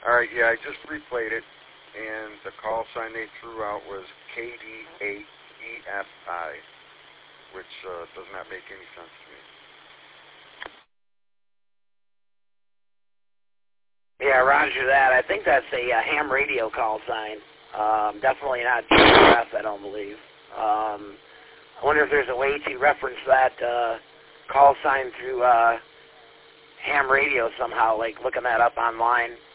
All right, yeah, I just replayed it, and the call sign they threw out was KD8EFI, which does not make any sense to me. Yeah, roger that. I think that's a ham radio call sign. Definitely not GRS, I don't believe. I wonder if there's a way to reference that call sign through ham radio somehow, like looking that up online.